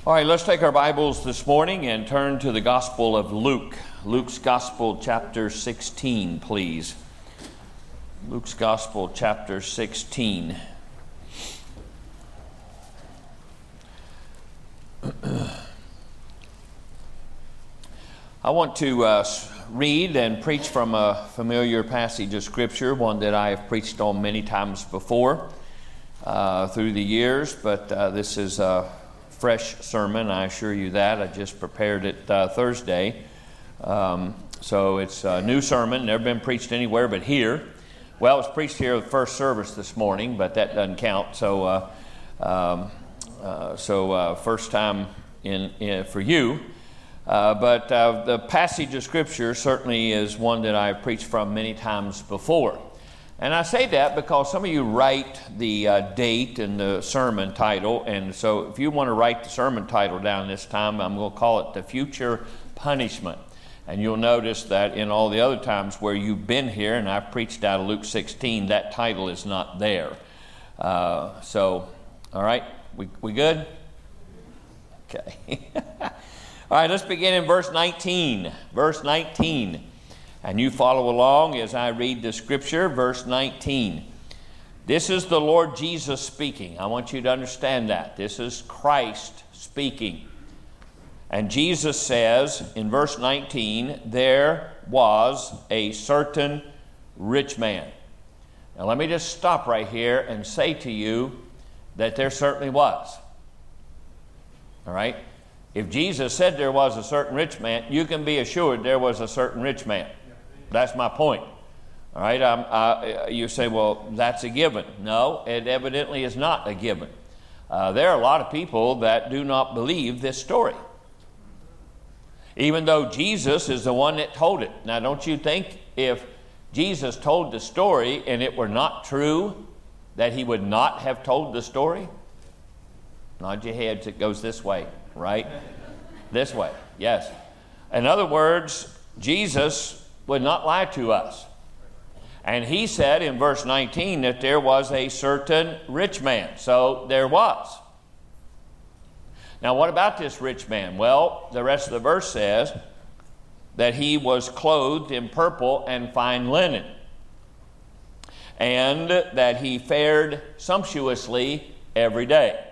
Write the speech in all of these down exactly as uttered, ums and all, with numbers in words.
All right, let's take our Bibles this morning and turn to the Gospel of Luke. Luke's Gospel, chapter sixteen, please. Luke's Gospel, chapter sixteen. I want to uh, read and preach from a familiar passage of Scripture, one that I have preached on many times before uh, through the years, but uh, this is a fresh sermon, I assure you that. I just prepared it uh, Thursday. Um, so it's a new sermon, never been preached anywhere but here. Well, it was preached here at the first service this morning, but that doesn't count. So uh, um, uh, so uh, first time in, in for you. Uh, but uh, the passage of Scripture certainly is one that I've preached from many times before. And I say that because some of you write the uh, date and the sermon title, and so if you want to write the sermon title down this time, I'm going to call it The Future Punishment. And you'll notice that in all the other times where you've been here, and I've preached out of Luke sixteen, that title is not there. Uh, so, all right, we, we good? Okay. All right, let's begin in verse nineteen. Verse nineteen. And you follow along as I read the Scripture, verse nineteen. This is the Lord Jesus speaking. I want you to understand that. This is Christ speaking. And Jesus says in verse nineteen, there was a certain rich man. Now let me just stop right here and say to you that there certainly was. All right? If Jesus said there was a certain rich man, you can be assured there was a certain rich man. That's my point. All right, um, uh, you say, well, that's a given. No, it evidently is not a given. Uh, there are a lot of people that do not believe this story, even though Jesus is the one that told it. Now, don't you think if Jesus told the story and it were not true, that he would not have told the story? Nod your heads, it goes this way, right? This way, yes. In other words, Jesus would not lie to us. And he said in verse nineteen that there was a certain rich man. So there was. Now what about this rich man? Well, the rest of the verse says that he was clothed in purple and fine linen, and that he fared sumptuously every day.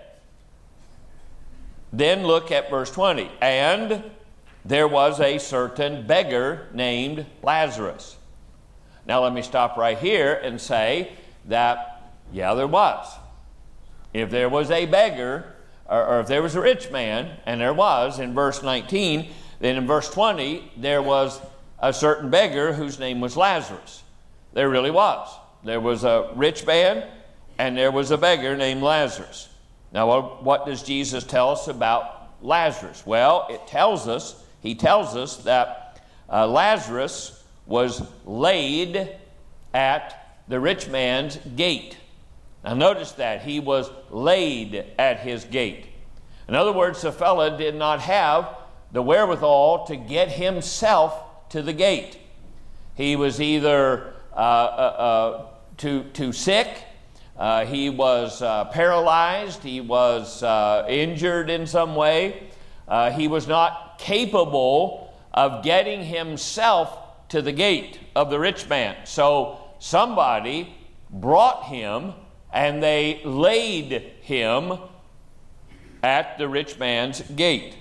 Then look at verse twenty. And there was a certain beggar named Lazarus. Now let me stop right here and say that, yeah, there was. If there was a beggar, or, or if there was a rich man, and there was in verse nineteen, then in verse twenty, there was a certain beggar whose name was Lazarus. There really was. There was a rich man, and there was a beggar named Lazarus. Now what, what does Jesus tell us about Lazarus? Well, it tells us He tells us that uh, Lazarus was laid at the rich man's gate. Now notice that. He was laid at his gate. In other words, the fellow did not have the wherewithal to get himself to the gate. He was either uh, uh, uh, too, too sick, uh, he was uh, paralyzed, he was uh, injured in some way, uh, he was not capable of getting himself to the gate of the rich man. So somebody brought him and they laid him at the rich man's gate.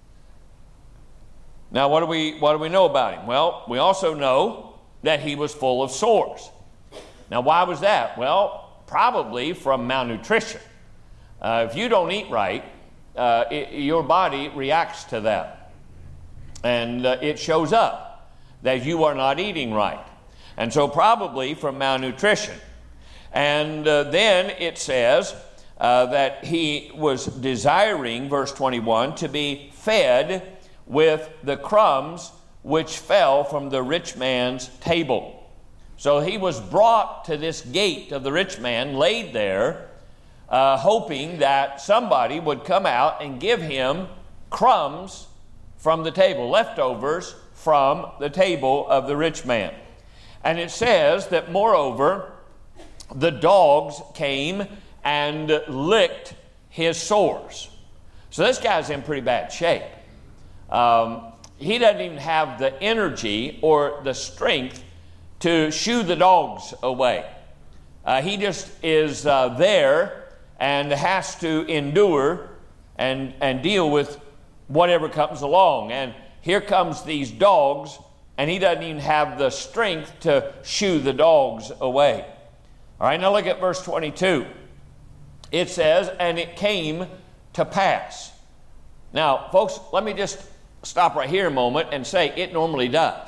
Now what do we what do we know about him? Well, we also know that he was full of sores. Now why was that? Well, probably from malnutrition. Uh, if you don't eat right, uh, it, your body reacts to that. And uh, it shows up that you are not eating right. And so probably from malnutrition. And uh, then it says uh, that he was desiring, verse twenty-one, to be fed with the crumbs which fell from the rich man's table. So he was brought to this gate of the rich man, laid there, uh, hoping that somebody would come out and give him crumbs from the table, leftovers from the table of the rich man. And it says that, moreover, the dogs came and licked his sores. So this guy's in pretty bad shape. Um, he doesn't even have the energy or the strength to shoo the dogs away. Uh, he just is uh, there and has to endure and, and deal with whatever comes along. And here comes these dogs, and he doesn't even have the strength to shoo the dogs away. All right, now look at verse twenty-two. It says, and it came to pass. Now, folks, let me just stop right here a moment and say it normally does.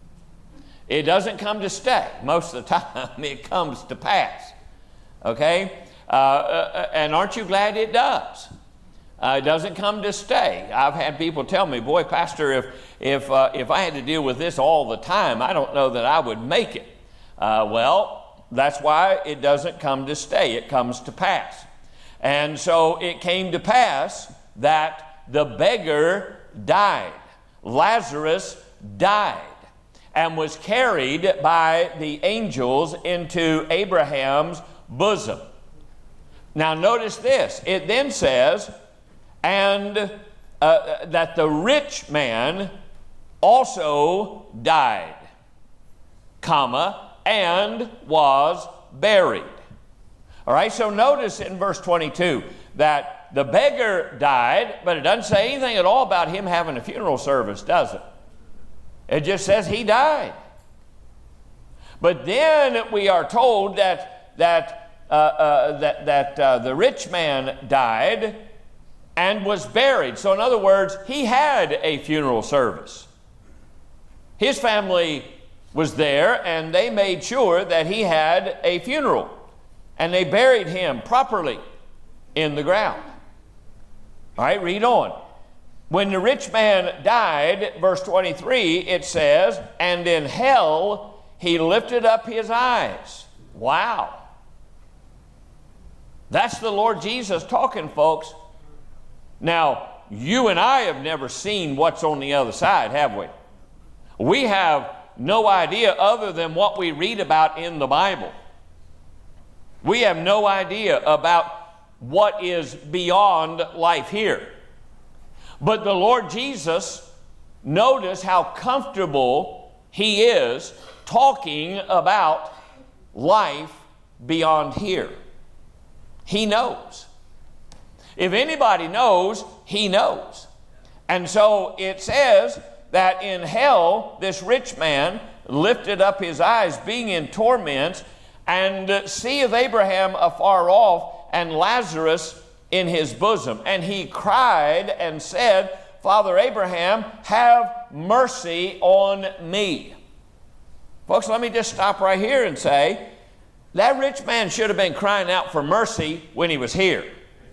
It doesn't come to stay. Most of the time, it comes to pass. Okay? Uh, uh, and aren't you glad it does? Uh, it doesn't come to stay. I've had people tell me, boy, Pastor, if if uh, if I had to deal with this all the time, I don't know that I would make it. Uh, well, that's why it doesn't come to stay. It comes to pass. And so it came to pass that the beggar died. Lazarus died and was carried by the angels into Abraham's bosom. Now notice this. It then says, and uh, that the rich man also died, comma, and was buried. All right, so notice in verse twenty-two that the beggar died, but it doesn't say anything at all about him having a funeral service, does it? It just says he died. But then we are told that that uh, uh, that that uh, the rich man died and was buried. So in other words, he had a funeral service. His family was there, and they made sure that he had a funeral, and they buried him properly in the ground. All right, read on. When the rich man died, verse twenty-three, it says, and in hell he lifted up his eyes. Wow. That's the Lord Jesus talking, folks. Now, you and I have never seen what's on the other side, have we? We have no idea other than what we read about in the Bible. We have no idea about what is beyond life here. But the Lord Jesus, notice how comfortable he is talking about life beyond here. He knows. If anybody knows, he knows. And so it says that in hell, this rich man lifted up his eyes, being in torments, and seeth Abraham afar off, and Lazarus in his bosom. And he cried and said, Father Abraham, have mercy on me. Folks, let me just stop right here and say, that rich man should have been crying out for mercy when he was here.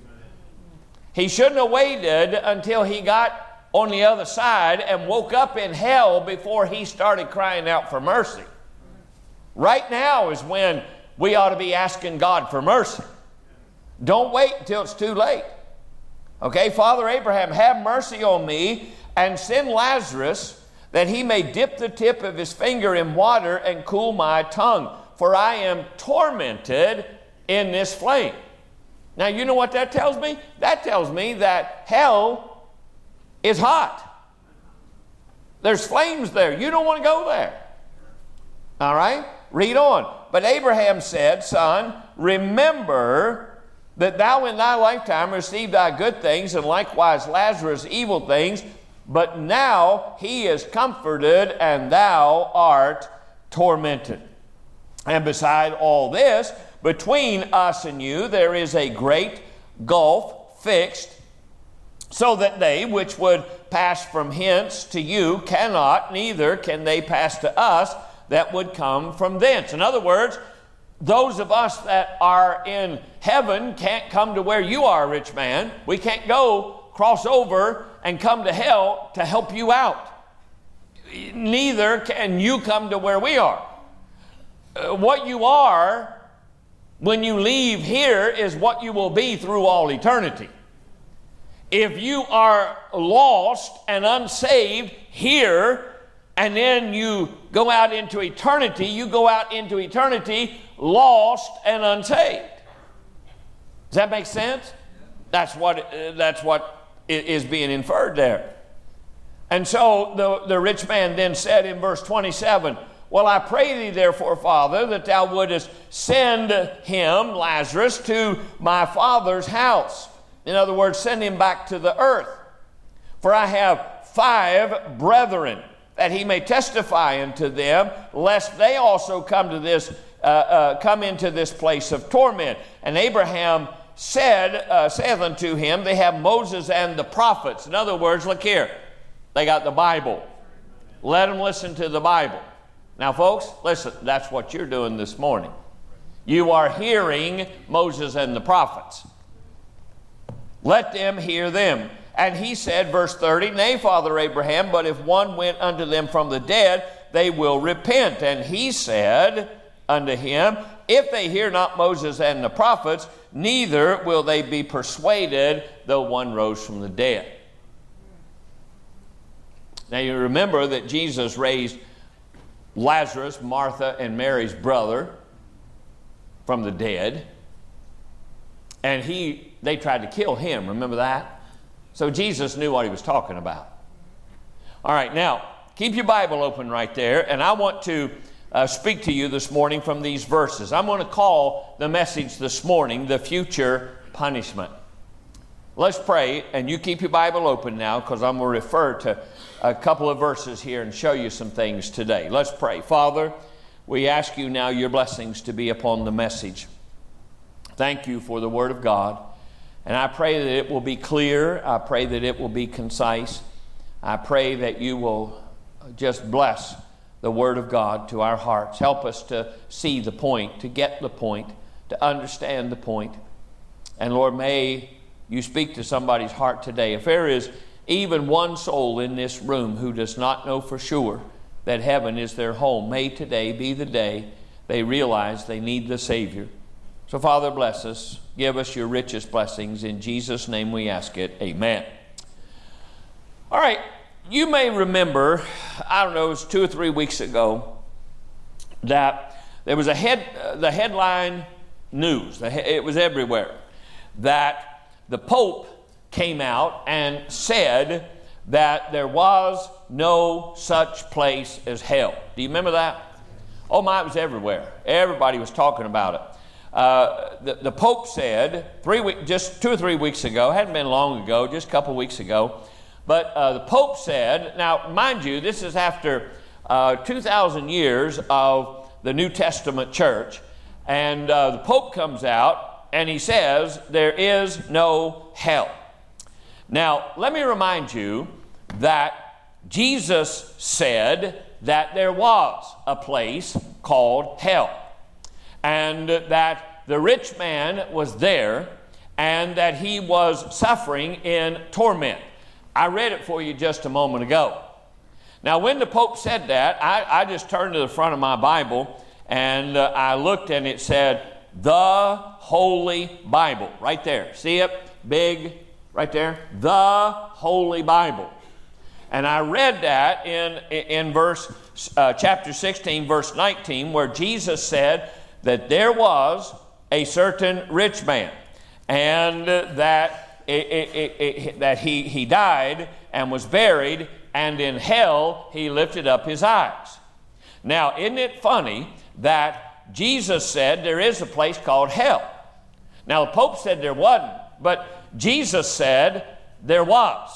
He shouldn't have waited until he got on the other side and woke up in hell before he started crying out for mercy. Right now is when we ought to be asking God for mercy. Don't wait until it's too late. Okay, Father Abraham, have mercy on me and send Lazarus that he may dip the tip of his finger in water and cool my tongue, for I am tormented in this flame. Now, you know what that tells me? That tells me that hell is hot. There's flames there. You don't want to go there. All right? Read on. But Abraham said, Son, remember that thou in thy lifetime received thy good things, and likewise Lazarus evil things, but now he is comforted, and thou art tormented. And beside all this, between us and you there is a great gulf fixed, so that they which would pass from hence to you cannot, neither can they pass to us that would come from thence. In other words, those of us that are in heaven can't come to where you are, rich man. We can't go cross over and come to hell to help you out. Neither can you come to where we are. Uh, what you are when you leave here is what you will be through all eternity. If you are lost and unsaved here, and then you go out into eternity, you go out into eternity lost and unsaved. Does that make sense? That's what, uh, that's what is being inferred there. And so the, the rich man then said in verse twenty-seven, well, I pray thee therefore, Father, that thou wouldest send him, Lazarus, to my father's house. In other words, send him back to the earth. For I have five brethren, that he may testify unto them, lest they also come to this, uh, uh, come into this place of torment. And Abraham said, uh, saith unto him, they have Moses and the prophets. In other words, look here, they got the Bible. Let them listen to the Bible. Now, folks, listen, that's what you're doing this morning. You are hearing Moses and the prophets. Let them hear them. And he said, verse thirty, nay, Father Abraham, but if one went unto them from the dead, they will repent. And he said unto him, if they hear not Moses and the prophets, neither will they be persuaded, though one rose from the dead. Now you remember that Jesus raised Lazarus, Martha and Mary's brother, from the dead. And he, they tried to kill him, remember that? So Jesus knew what he was talking about. All right, now, keep your Bible open right there, and I want to uh, speak to you this morning from these verses. I'm going to call the message this morning, The Future Punishment. Let's pray, and you keep your Bible open now, because I'm going to refer to a couple of verses here and show you some things today. Let's pray. Father, we ask you now your blessings to be upon the message. Thank you for the Word of God. And I pray that it will be clear. I pray that it will be concise. I pray that you will just bless the Word of God to our hearts. Help us to see the point, to get the point, to understand the point. And Lord, may you speak to somebody's heart today. If there is even one soul in this room who does not know for sure that heaven is their home, may today be the day they realize they need the Savior. So, Father, bless us. Give us your richest blessings. In Jesus' name we ask it. Amen. All right. You may remember, I don't know, it was two or three weeks ago, that there was a head, uh, the headline news, the he- it was everywhere, that the Pope came out and said that there was no such place as hell. Do you remember that? Oh my, it was everywhere. Everybody was talking about it. Uh, the, the Pope said, three week, just two or three weeks ago, hadn't been long ago, just a couple weeks ago, but uh, the Pope said, now mind you, this is after uh, two thousand years of the New Testament church, and uh, the Pope comes out and he says, there is no hell. Now, let me remind you that Jesus said that there was a place called hell, and that the rich man was there, and that he was suffering in torment. I read it for you just a moment ago. Now, when the Pope said that, I, I just turned to the front of my Bible, and uh, I looked, and it said, the Holy Bible, right there. See it? Big, right there. The Holy Bible. And I read that in, in verse, uh, chapter sixteen, verse nineteen, where Jesus said that there was a certain rich man, and that it, it, it, it, that he, he died and was buried, and in hell he lifted up his eyes. Now, isn't it funny that Jesus said there is a place called hell? Now, the Pope said there wasn't, but Jesus said there was.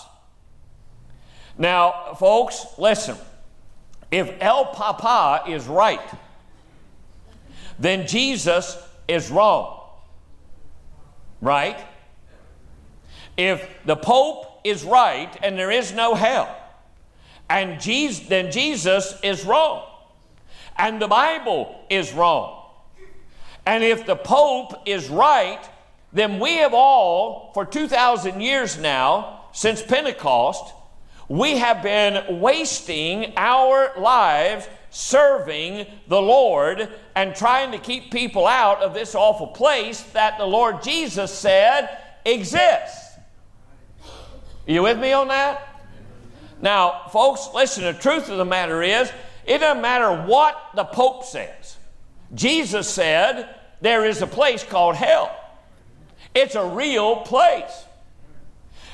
Now, folks, listen. If El Papa is right, then Jesus is wrong. Right? If the Pope is right and there is no hell, and Jesus, then Jesus is wrong. And the Bible is wrong. And if the Pope is right, then we have all, for two thousand years now, since Pentecost, we have been wasting our lives serving the Lord and trying to keep people out of this awful place that the Lord Jesus said exists. Are you with me on that? Now, folks, listen, the truth of the matter is, it doesn't matter what the Pope says. Jesus said there is a place called hell. It's a real place.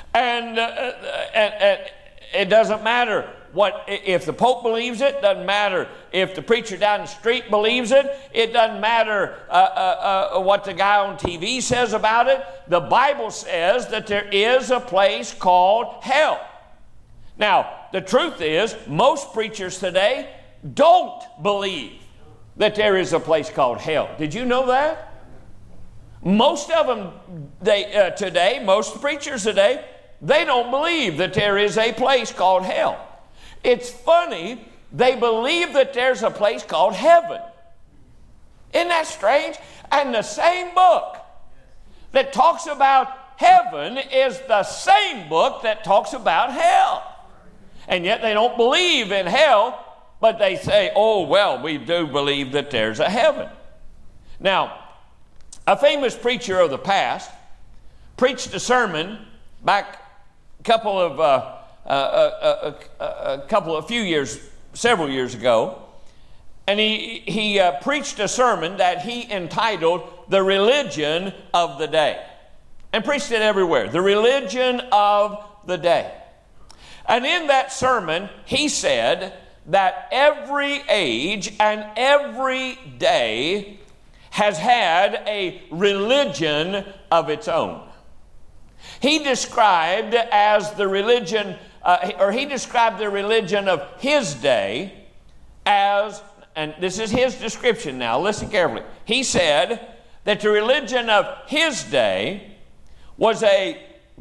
And, uh, and, and it doesn't matter what, if the Pope believes it, doesn't matter if the preacher down the street believes it, it doesn't matter uh, uh, uh, what the guy on T V says about it. The Bible says that there is a place called hell. Now, the truth is, most preachers today don't believe that there is a place called hell. Did you know that? Most of them they, uh, today, most preachers today, they don't believe that there is a place called hell. It's funny, they believe that there's a place called heaven. Isn't that strange? And the same book that talks about heaven is the same book that talks about hell. And yet they don't believe in hell, but they say, oh, well, we do believe that there's a heaven. Now, a famous preacher of the past preached a sermon back a couple of, uh, uh, uh, uh, uh, a couple of few years, several years ago, and he, he uh, preached a sermon that he entitled The Religion of the Day, and preached it everywhere, The Religion of the Day. And in that sermon, he said that every age and every day has had a religion of its own. He described as the religion, uh, or he described the religion of his day as, and this is his description now, listen carefully. He said that the religion of his day was a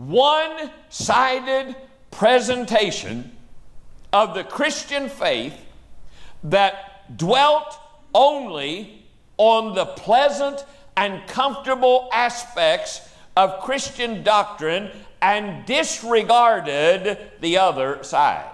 one-sided presentation of the Christian faith that dwelt only on the pleasant and comfortable aspects of Christian doctrine and disregarded the other side.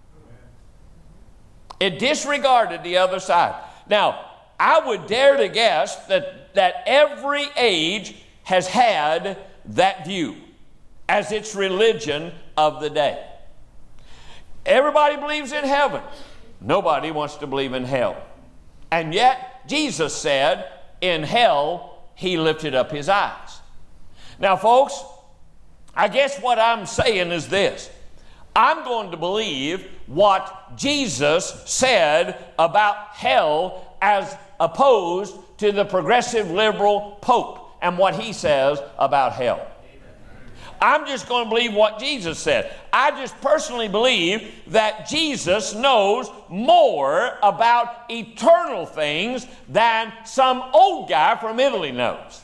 It disregarded the other side. Now, I would dare to guess that, that every age has had that view as its religion of the day. Everybody believes in heaven. Nobody wants to believe in hell. And yet, Jesus said, in hell, he lifted up his eyes. Now, folks, I guess what I'm saying is this. I'm going to believe what Jesus said about hell as opposed to the progressive liberal Pope and what he says about hell. I'm just going to believe what Jesus said. I just personally believe that Jesus knows more about eternal things than some old guy from Italy knows.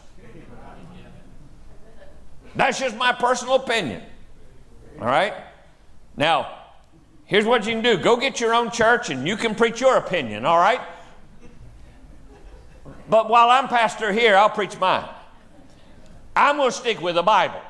That's just my personal opinion. All right? Now, here's what you can do. Go get your own church and you can preach your opinion, all right? But while I'm pastor here, I'll preach mine. I'm going to stick with the Bible.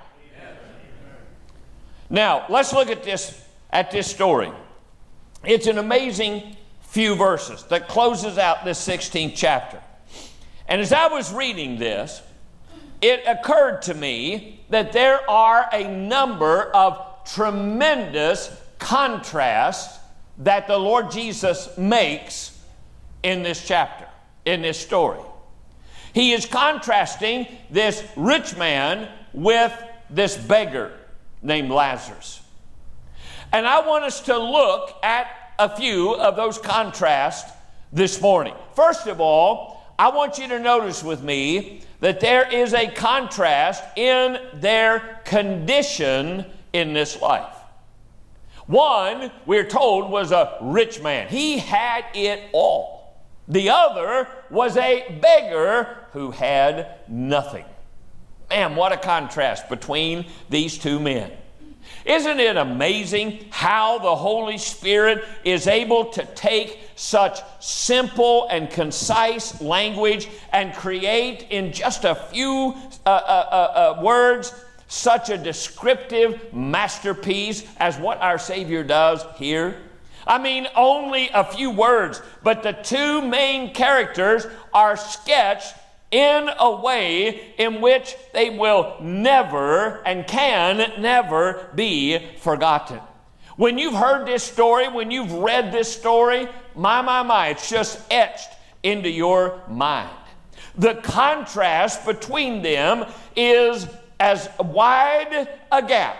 Now, let's look at this, at this story. It's an amazing few verses that closes out this sixteenth chapter. And as I was reading this, it occurred to me that there are a number of tremendous contrasts that the Lord Jesus makes in this chapter, in this story. He is contrasting this rich man with this beggar named Lazarus. And I want us to look at a few of those contrasts this morning. First of all, I want you to notice with me that there is a contrast in their condition in this life. One, we're told, was a rich man. He had it all. The other was a beggar who had nothing. Man, what a contrast between these two men. Isn't it amazing how the Holy Spirit is able to take such simple and concise language and create in just a few uh, uh, uh, uh, words such a descriptive masterpiece as what our Savior does here? I mean, only a few words, but the two main characters are sketched in a way in which they will never and can never be forgotten. When you've heard this story, when you've read this story, my, my, my, it's just etched into your mind. The contrast between them is as wide a gap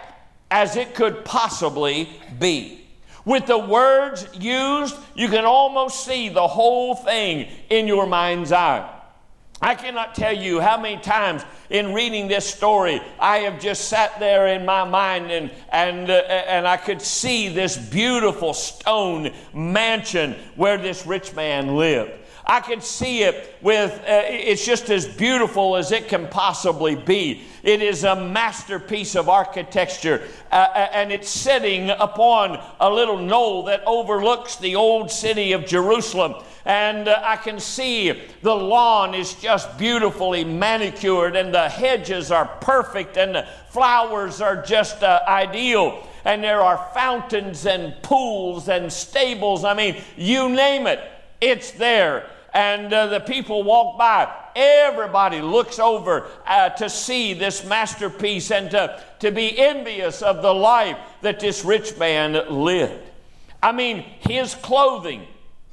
as it could possibly be. With the words used, you can almost see the whole thing in your mind's eye. I cannot tell you how many times in reading this story I have just sat there in my mind and and uh, and I could see this beautiful stone mansion where this rich man lived. I could see it with, uh, it's just as beautiful as it can possibly be. It is a masterpiece of architecture, uh, and it's sitting upon a little knoll that overlooks the old city of Jerusalem. And uh, I can see the lawn is just beautifully manicured, and the hedges are perfect, and the flowers are just uh, ideal. And there are fountains and pools and stables. I mean, you name it, it's there. And uh, the people walk by. Everybody looks over uh, to see this masterpiece and to, to be envious of the life that this rich man lived. I mean, his clothing,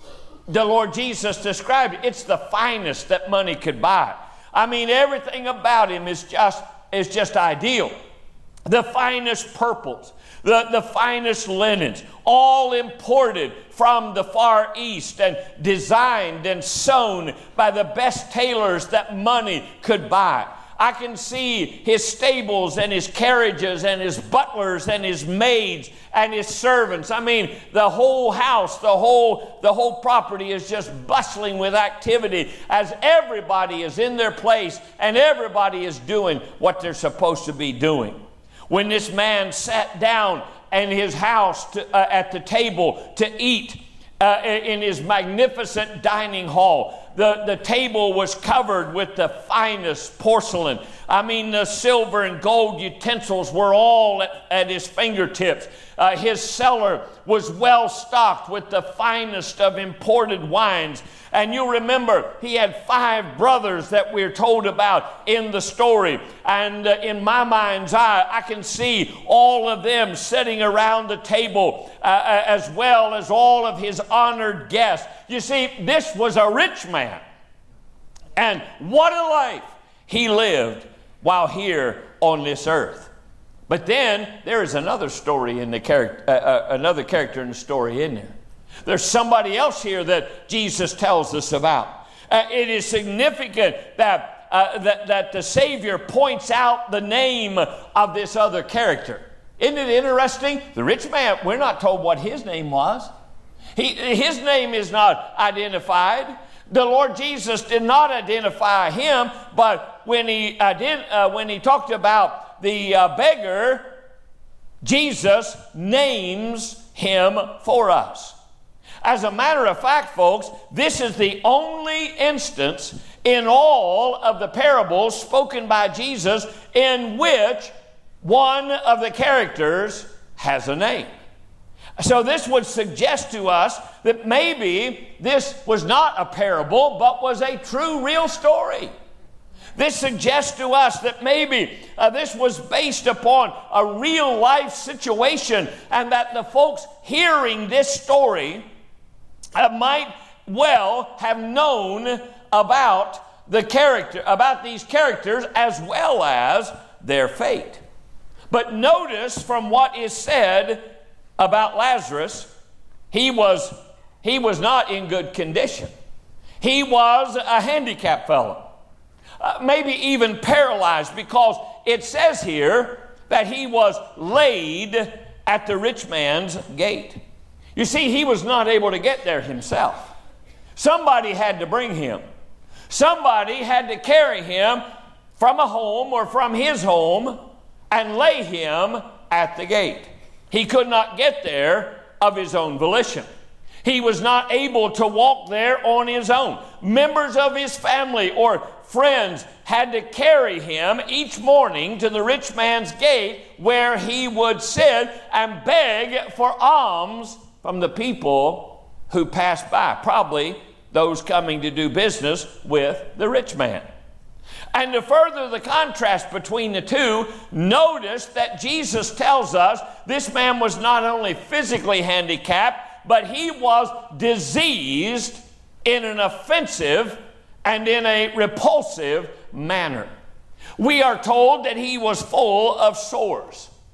the Lord Jesus described it, it's the finest that money could buy. I mean, everything about him is just, is just ideal. The finest purples, the, the finest linens, all imported from the Far East and designed and sewn by the best tailors that money could buy. I can see his stables and his carriages and his butlers and his maids and his servants. I mean, the whole house, the whole, the whole property is just bustling with activity as everybody is in their place and everybody is doing what they're supposed to be doing. When this man sat down in his house to, uh, at the table to eat uh, in his magnificent dining hall, the, the table was covered with the finest porcelain. I mean, the silver and gold utensils were all at, at his fingertips. Uh, his cellar was well stocked with the finest of imported wines. And you remember, he had five brothers that we're told about in the story. And uh, in my mind's eye, I can see all of them sitting around the table, uh, as well as all of his honored guests. You see, this was a rich man. And what a life he lived while here on this earth. But then there is another story in the character, uh, uh, another character in the story, isn't there? There's somebody else here that Jesus tells us about. Uh, it is significant that, uh, that that the Savior points out the name of this other character. Isn't it interesting? The rich man, we're not told what his name was. He, his name is not identified. The Lord Jesus did not identify him, but when he, ident- uh, when he talked about the uh, beggar, Jesus names him for us. As a matter of fact, folks, this is the only instance in all of the parables spoken by Jesus in which one of the characters has a name. So this would suggest to us that maybe this was not a parable, but was a true, real story. This suggests to us that maybe uh, this was based upon a real life situation, and that the folks hearing this story uh, might well have known about the character, about these characters as well as their fate. But notice from what is said about Lazarus, he was, he was not in good condition. He was a handicapped fellow. Uh, maybe even paralyzed, because it says here that he was laid at the rich man's gate. You see, he was not able to get there himself. Somebody had to bring him. Somebody had to carry him from a home or from his home and lay him at the gate. He could not get there of his own volition. He was not able to walk there on his own. Members of his family or friends had to carry him each morning to the rich man's gate, where he would sit and beg for alms from the people who passed by, probably those coming to do business with the rich man. And to further the contrast between the two, notice that Jesus tells us this man was not only physically handicapped, but he was diseased in an offensive and in a repulsive manner. We are told that he was full of sores.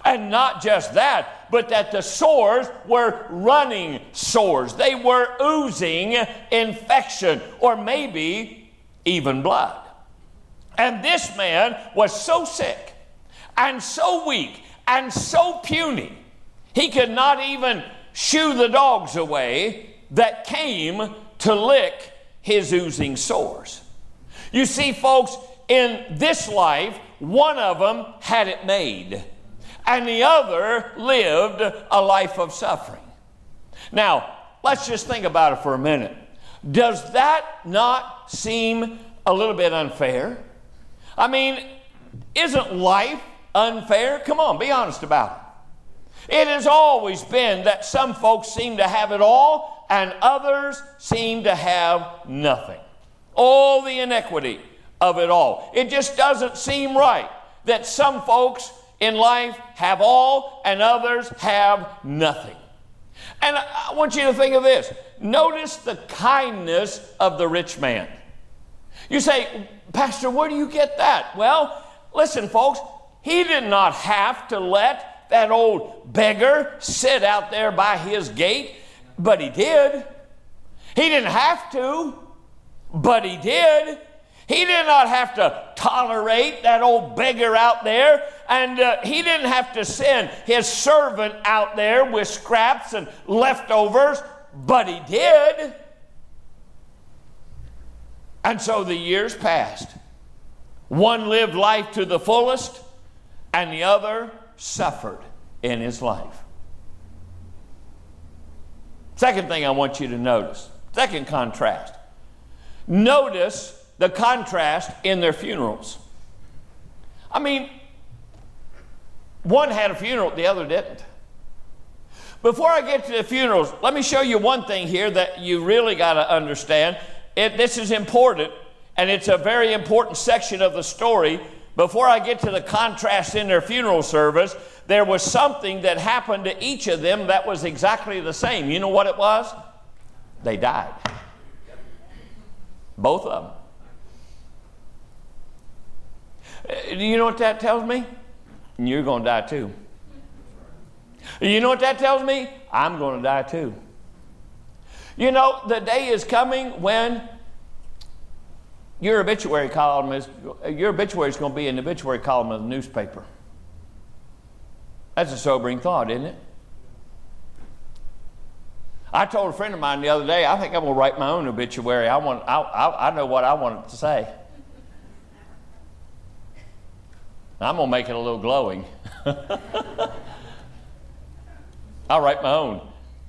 And not just that, but that the sores were running sores. They were oozing infection, or maybe even blood. And this man was so sick and so weak and so puny, he could not even shoo the dogs away that came to lick his oozing sores. You see, folks, in this life, one of them had it made, and the other lived a life of suffering. Now, let's just think about it for a minute. Does that not seem a little bit unfair? I mean, isn't life unfair? Come on, be honest about it. It has always been that some folks seem to have it all and others seem to have nothing. Oh, the inequity of it all. It just doesn't seem right that some folks in life have all and others have nothing. And I want you to think of this. Notice the kindness of the rich man. You say, Pastor, where do you get that? Well, listen, folks, he did not have to let that old beggar sit out there by his gate, but he did. He didn't have to, but he did. He did not have to tolerate that old beggar out there, and uh, he didn't have to send his servant out there with scraps and leftovers, but he did. And so the years passed. One lived life to the fullest, and the other suffered in his life. Second thing I want you to notice, second contrast. Notice the contrast in their funerals. I mean, one had a funeral, the other didn't. Before I get to the funerals, let me show you one thing here that you really got to understand. It, this is important, and it's a very important section of the story. Before I get to the contrast in their funeral service, there was something that happened to each of them that was exactly the same. You know what it was? They died. Both of them. Do you know what that tells me? You're going to die too. You know what that tells me? I'm going to die too. You know, the day is coming when your obituary column is, your obituary is going to be in the obituary column of the newspaper. That's a sobering thought, isn't it? I told a friend of mine the other day, I think I'm going to write my own obituary. I want, I, I, I know what I want it to say. I'm going to make it a little glowing. I'll write my own.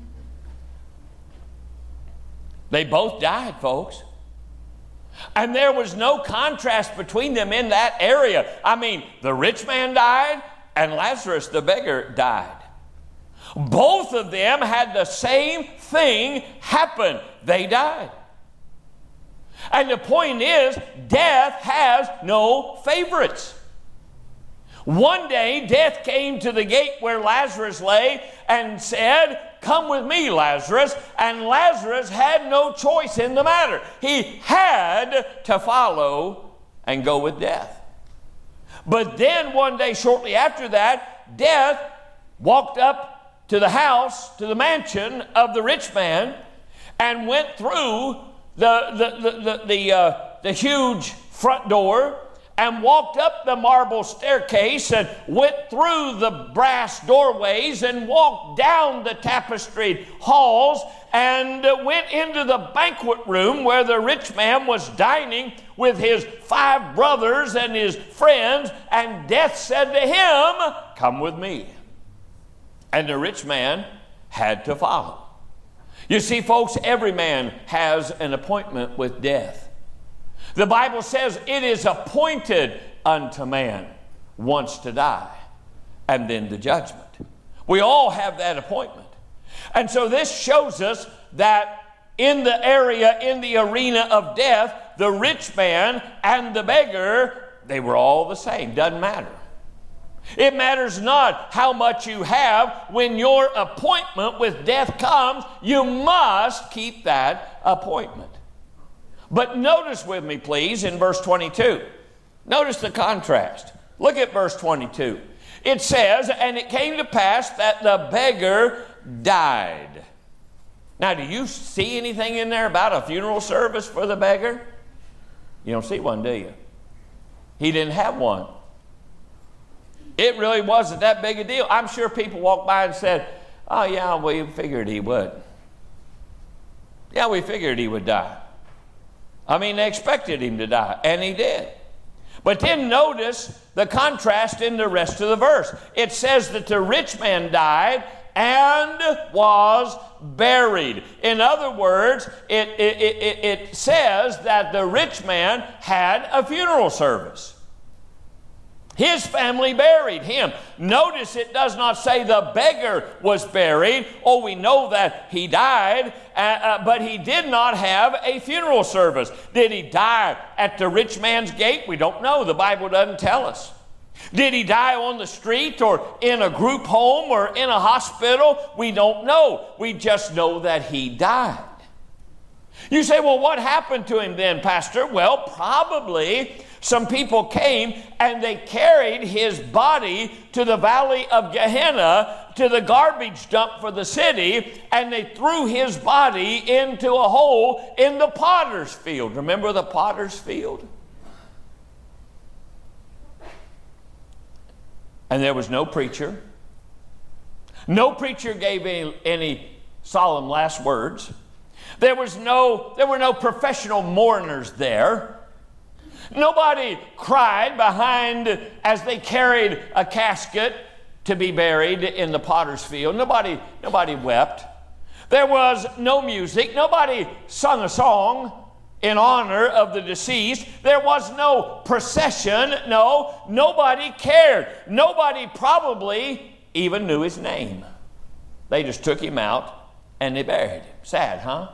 They both died, folks. And there was no contrast between them in that area. I mean, the rich man died and Lazarus the beggar died. Both of them had the same thing happen. They died. And the point is, death has no favorites. One day, death came to the gate where Lazarus lay and said, "Come with me, Lazarus." And Lazarus had no choice in the matter. He had to follow and go with death. But then one day, shortly after that, death walked up to the house, to the mansion of the rich man, and went through the, the, the, the, the, uh, the huge front door, and walked up the marble staircase and went through the brass doorways and walked down the tapestried halls and went into the banquet room where the rich man was dining with his five brothers and his friends, and death said to him, "Come with me." And the rich man had to follow. You see, folks, every man has an appointment with death. The Bible says it is appointed unto man once to die, and then the judgment. We all have that appointment. And so this shows us that in the area, in the arena of death, the rich man and the beggar, they were all the same. Doesn't matter. It matters not how much you have. When your appointment with death comes, you must keep that appointment. But notice with me, please, in verse twenty-two. Notice the contrast. Look at verse twenty-two. It says, and it came to pass that the beggar died. Now, do you see anything in there about a funeral service for the beggar? You don't see one, do you? He didn't have one. It really wasn't that big a deal. I'm sure people walked by and said, oh, yeah, we figured he would. Yeah, we figured he would die. I mean, they expected him to die, and he did. But then notice the contrast in the rest of the verse. It says that the rich man died and was buried. In other words, it, it, it, it says that the rich man had a funeral service. His family buried him. Notice it does not say the beggar was buried. Oh, we know that he died, uh, uh, but he did not have a funeral service. Did he die at the rich man's gate? We don't know. The Bible doesn't tell us. Did he die on the street or in a group home or in a hospital? We don't know. We just know that he died. You say, well, what happened to him then, Pastor? Well, probably some people came and they carried his body to the valley of Gehenna, to the garbage dump for the city, and they threw his body into a hole in the potter's field. Remember the potter's field? And there was no preacher. No preacher gave any, any solemn last words. There was no, there were no professional mourners there. Nobody cried behind as they carried a casket to be buried in the potter's field. Nobody, nobody wept. There was no music. Nobody sung a song in honor of the deceased. There was no procession. No, nobody cared. Nobody probably even knew his name. They just took him out and they buried him. Sad, huh?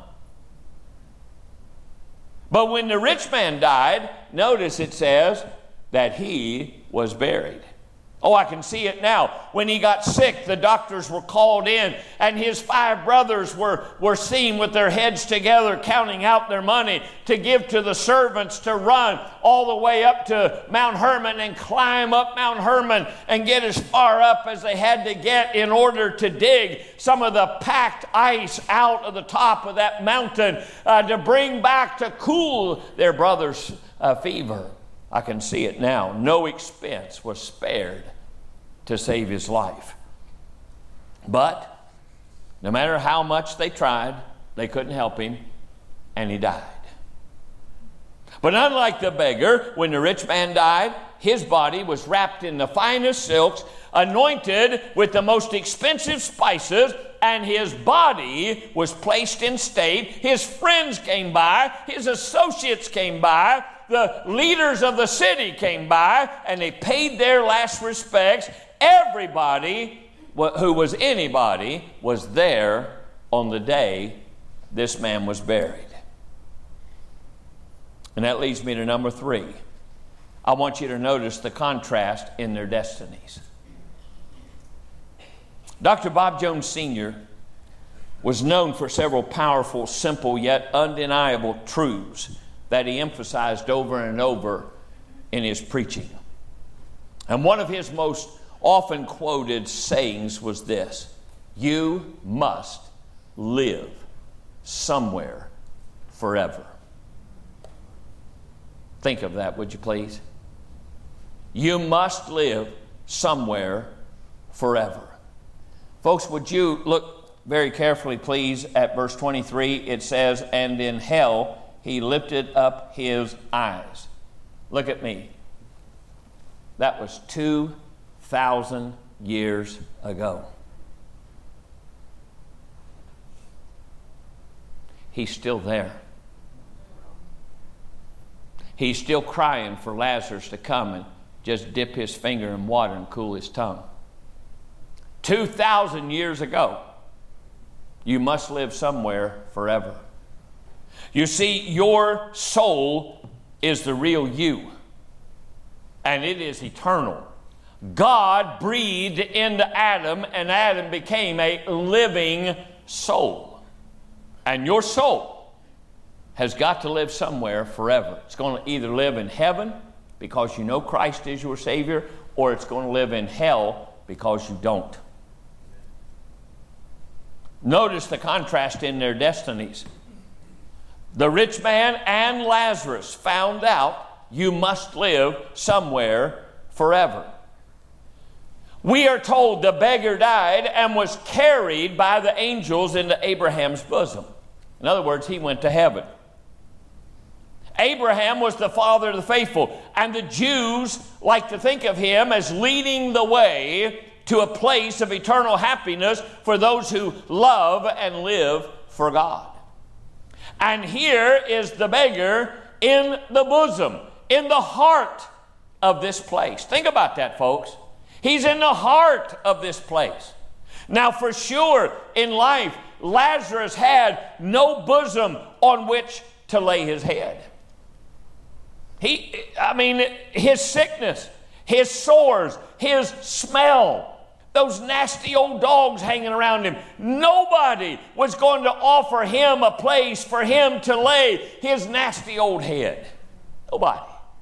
But when the rich man died, notice it says that he was buried. Oh, I can see it now. When he got sick, the doctors were called in, and his five brothers were, were seen with their heads together, counting out their money to give to the servants to run all the way up to Mount Hermon and climb up Mount Hermon and get as far up as they had to get in order to dig some of the packed ice out of the top of that mountain uh, to bring back to cool their brother's uh, fever. I can see it now. No expense was spared to save his life. But no matter how much they tried, they couldn't help him, and he died. But unlike the beggar, when the rich man died, his body was wrapped in the finest silks, anointed with the most expensive spices, and his body was placed in state. His friends came by, his associates came by, the leaders of the city came by, and they paid their last respects. Everybody who was anybody was there on the day this man was buried. And that leads me to number three. I want you to notice the contrast in their destinies. Doctor Bob Jones Senior was known for several powerful, simple, yet undeniable truths that he emphasized over and over in his preaching. And one of his most often quoted sayings was this: you must live somewhere forever. Think of that, would you please? You must live somewhere forever. Folks, would you look very carefully, please, at verse twenty-three. It says, and in hell he lifted up his eyes. Look at me. That was two thousand years ago. He's still there. He's still crying for Lazarus to come and just dip his finger in water and cool his tongue. two thousand years ago. You must live somewhere forever. You see, your soul is the real you, and it is eternal. God breathed into Adam, and Adam became a living soul. And your soul has got to live somewhere forever. It's going to either live in heaven because you know Christ is your Savior, or it's going to live in hell because you don't. Notice the contrast in their destinies. The rich man and Lazarus found out you must live somewhere forever. We are told the beggar died and was carried by the angels into Abraham's bosom. In other words, he went to heaven. Abraham was the father of the faithful, and the Jews like to think of him as leading the way to a place of eternal happiness for those who love and live for God. And here is the beggar in the bosom, in the heart of this place. Think about that, folks. He's in the heart of this place. Now, for sure, in life, Lazarus had no bosom on which to lay his head. He, I mean, his sickness, his sores, his smell, those nasty old dogs hanging around him. Nobody was going to offer him a place for him to lay his nasty old head. Nobody.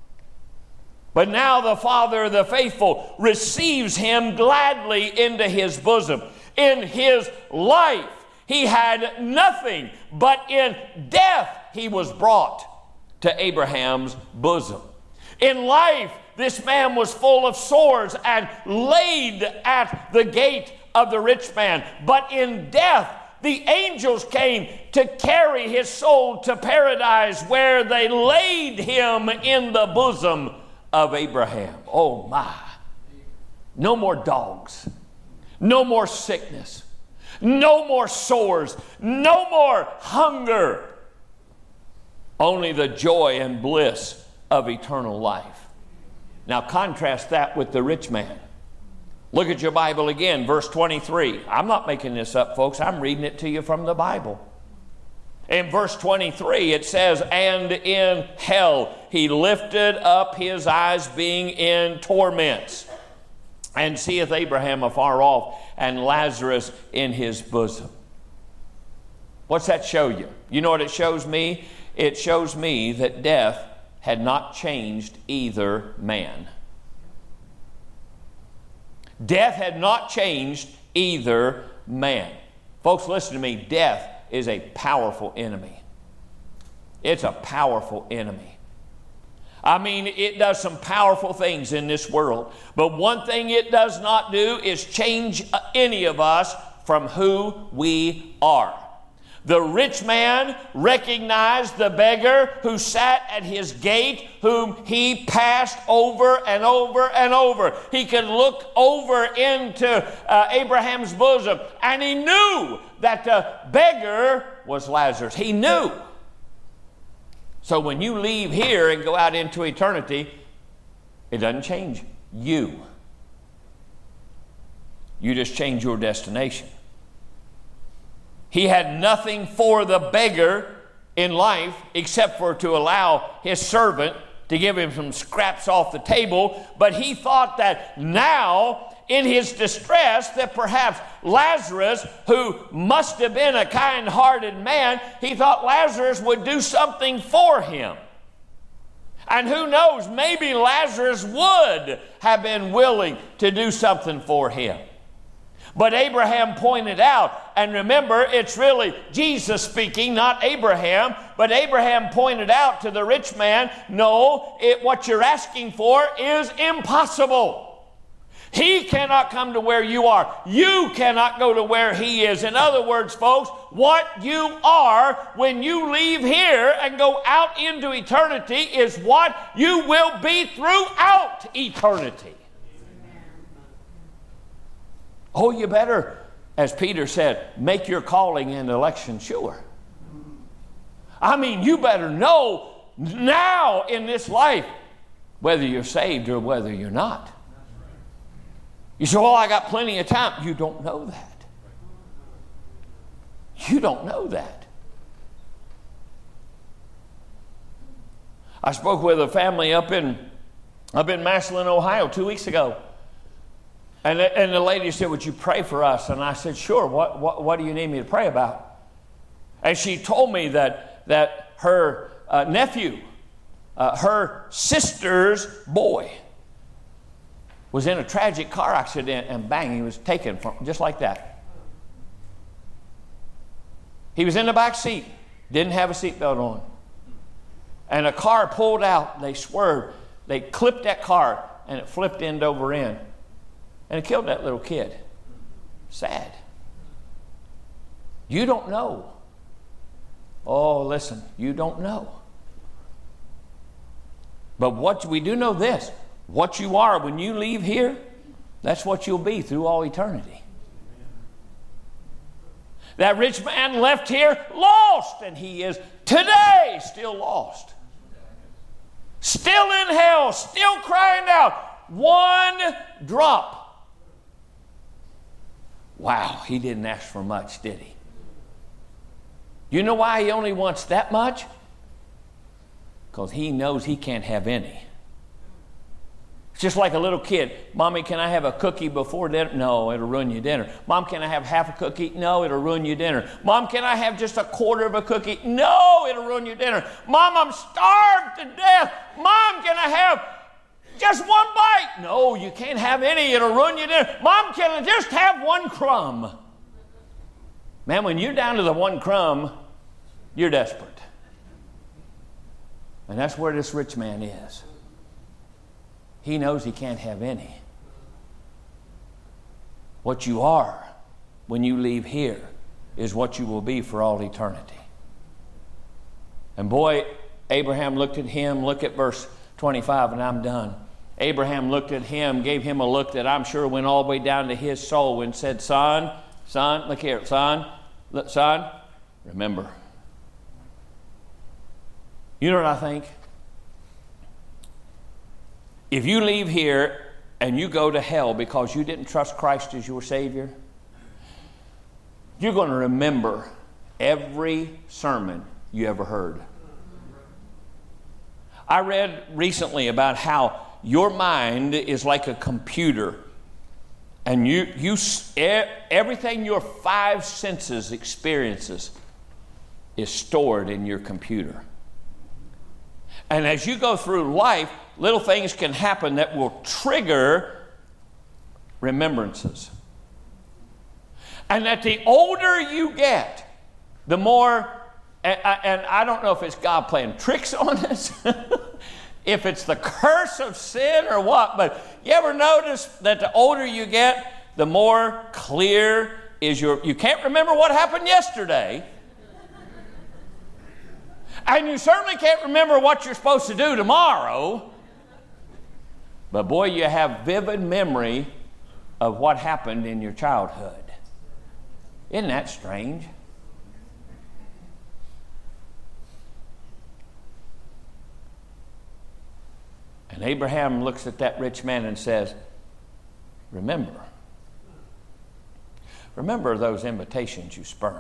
But now the Father of the faithful receives him gladly into his bosom. In his life, he had nothing, but in death he was brought to Abraham's bosom. In life, this man was full of sores and laid at the gate of the rich man. But in death, the angels came to carry his soul to paradise, where they laid him in the bosom of Abraham. Oh my. No more dogs. No more sickness. No more sores. No more hunger. Only the joy and bliss of eternal life. Now contrast that with the rich man. Look at your Bible again, verse twenty-three. I'm not making this up, folks. I'm reading it to you from the Bible. In verse twenty-three, it says, "And in hell he lifted up his eyes, being in torments, and seeth Abraham afar off, and Lazarus in his bosom." What's that show you? You know what it shows me? It shows me that death had not changed either man. Death had not changed either man. Folks, listen to me. Death is a powerful enemy. It's a powerful enemy. I mean, it does some powerful things in this world. But one thing it does not do is change any of us from who we are. The rich man recognized the beggar who sat at his gate, whom he passed over and over and over. He could look over into uh, Abraham's bosom, and he knew that the beggar was Lazarus. He knew. So when you leave here and go out into eternity, it doesn't change you. You just change your destination. He had nothing for the beggar in life except for to allow his servant to give him some scraps off the table. But he thought that now, in his distress, that perhaps Lazarus, who must have been a kind-hearted man, he thought Lazarus would do something for him. And who knows, maybe Lazarus would have been willing to do something for him. But Abraham pointed out, and remember, it's really Jesus speaking, not Abraham, but Abraham pointed out to the rich man, no, it, what you're asking for is impossible. He cannot come to where you are. You cannot go to where he is. In other words, folks, what you are when you leave here and go out into eternity is what you will be throughout eternity. Oh, you better, as Peter said, make your calling and election sure. I mean, you better know now in this life whether you're saved or whether you're not. You say, well, I got plenty of time. You don't know that. You don't know that. I spoke with a family up in, up in Massillon, Ohio, two weeks ago. And the, and the lady said, would you pray for us? And I said, sure. What, what, what do you need me to pray about? And she told me that, that her uh, nephew, uh, her sister's boy, was in a tragic car accident, and bang, he was taken from just like that. He was in the back seat, didn't have a seatbelt on. And a car pulled out, they swerved, they clipped that car, and it flipped end over end. And it killed that little kid. Sad. You don't know. Oh, listen, you don't know. But what we do know this, what you are when you leave here, that's what you'll be through all eternity. That rich man left here lost, and he is today still lost. Still in hell, still crying out, one drop. Wow, he didn't ask for much, did he? You know why he only wants that much? Because he knows he can't have any. It's just like a little kid. Mommy, can I have a cookie before dinner? No, it'll ruin your dinner. Mom, can I have half a cookie? No, it'll ruin your dinner. Mom, can I have just a quarter of a cookie? No, it'll ruin your dinner. Mom, I'm starved to death. Mom, can I have just one bite? No, you can't have any. It'll ruin your dinner. Mom, can I just have one crumb? Man, when you're down to the one crumb, you're desperate. And that's where this rich man is. He knows he can't have any. What you are when you leave here is what you will be for all eternity. And boy, Abraham looked at him. Look at verse twenty-five, and I'm done. Abraham looked at him, gave him a look that I'm sure went all the way down to his soul and said, son, son, look here, son, look, son, remember. You know what I think? If you leave here and you go to hell because you didn't trust Christ as your Savior, you're going to remember every sermon you ever heard. I read recently about how your mind is like a computer, and you, you everything your five senses experiences is stored in your computer. And as you go through life, little things can happen that will trigger remembrances. And that the older you get, the more, and I, and I don't know if it's God playing tricks on us, if it's the curse of sin or what, but you ever notice that the older you get, the more clear is your, you can't remember what happened yesterday. And you certainly can't remember what you're supposed to do tomorrow. But boy, you have vivid memory of what happened in your childhood. Isn't that strange? And Abraham looks at that rich man and says, remember. Remember those invitations you spurned.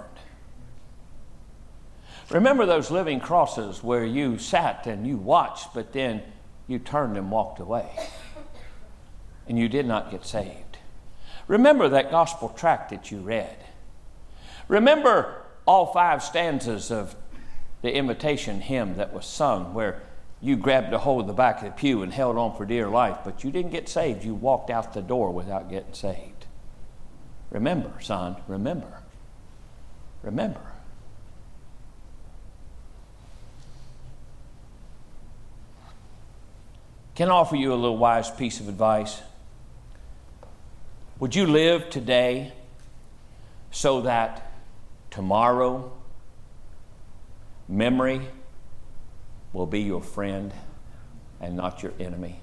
Remember those living crosses where you sat and you watched, but then you turned and walked away. And you did not get saved. Remember that gospel tract that you read. Remember all five stanzas of the invitation hymn that was sung where you grabbed a hold of the back of the pew and held on for dear life, but you didn't get saved. You walked out the door without getting saved. Remember, son, remember. Remember. Can I offer you a little wise piece of advice? Would you live today so that tomorrow memory will be your friend and not your enemy?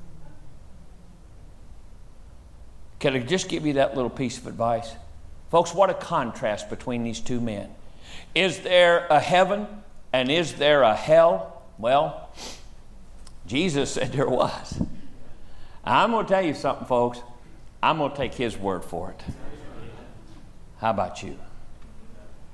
Can I just give you that little piece of advice? Folks, what a contrast between these two men. Is there a heaven and is there a hell? Well, Jesus said there was. I'm going to tell you something, folks. I'm going to take his word for it. How about you?